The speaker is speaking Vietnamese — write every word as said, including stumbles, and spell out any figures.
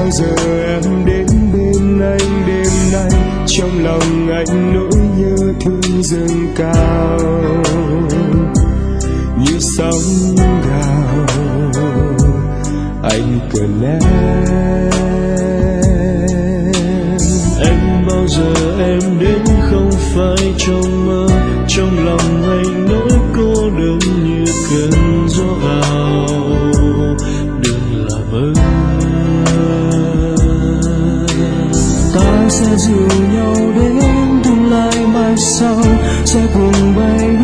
bao giờ em đến bên anh đêm nay, trong lòng anh nỗi nhớ thương dâng cao như sóng gào. Anh cần em, em bao giờ em đến không phải trong mơ, trong lòng anh nỗi cô đơn như cơn gió vào. Đừng làm ơn, ta sẽ dìu nhau đến tương lai mai sau, sẽ cùng bay